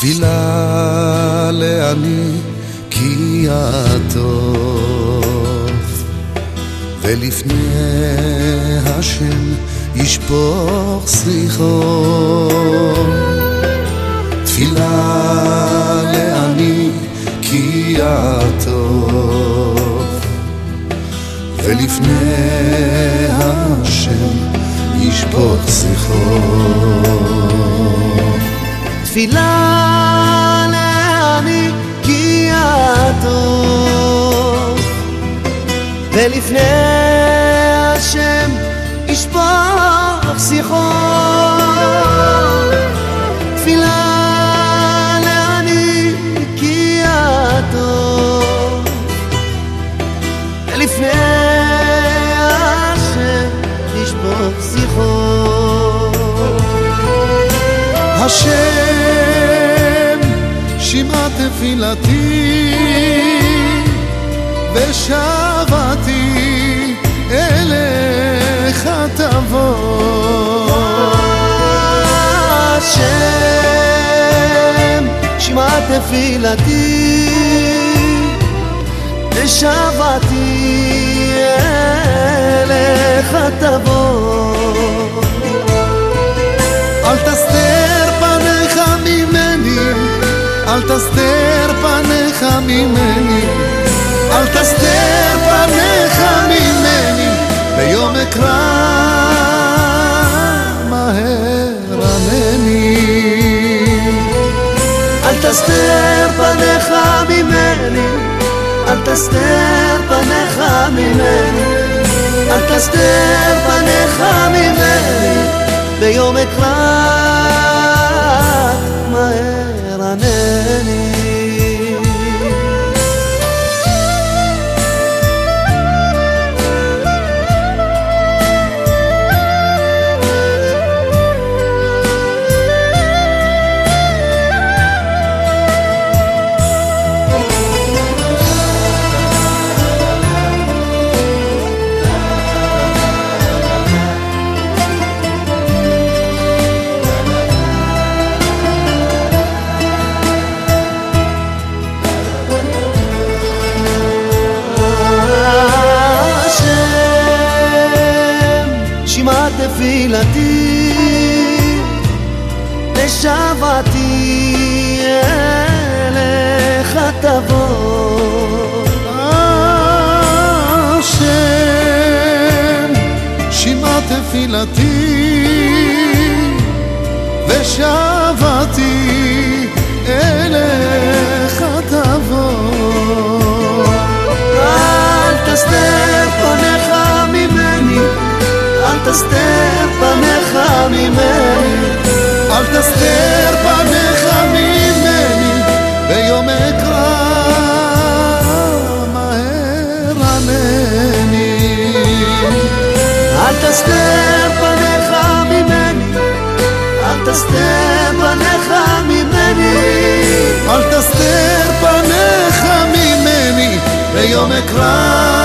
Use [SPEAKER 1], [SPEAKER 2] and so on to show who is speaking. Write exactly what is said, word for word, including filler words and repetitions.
[SPEAKER 1] תפילה לעני כי הטוב, ולפני השם ישפוך סליחות. תפילה לעני כי הטוב, ולפני השם ישפוך סליחות.
[SPEAKER 2] תפילה לעני כי הטוב, ולפני השם ישפוך שיחות. תפילה לעני כי הטוב, ולפני השם ישפוך שיחות.
[SPEAKER 1] השם שמע תפילתי ושבתי אליך תבוא.
[SPEAKER 2] השם שמע תפילתי ושבתי אליך תבוא.
[SPEAKER 1] אל תסתר פניך ממני, אל תסתר פניך ממני, אל תסתר פניך ממני, ביום אקרא מהר ענני.
[SPEAKER 2] אל תסתר פניך ממני, אל תסתר פניך ממני, אל תסתר פניך ממני, ביום אקרא מהר ענני. תפילתי ושבתי אליך תבוא.
[SPEAKER 1] השם שמע תפילתי ושבתי אליך תבוא.
[SPEAKER 2] אל תסתר פניך ממני, אל תסתר פניך ממני,
[SPEAKER 1] אל תסתר פניך ממני, ביום אקרא מהר ענני.
[SPEAKER 2] אל תסתר פניך ממני, אל תסתר פניך ממני,
[SPEAKER 1] אל תסתר פניך ממני, ביום אקרא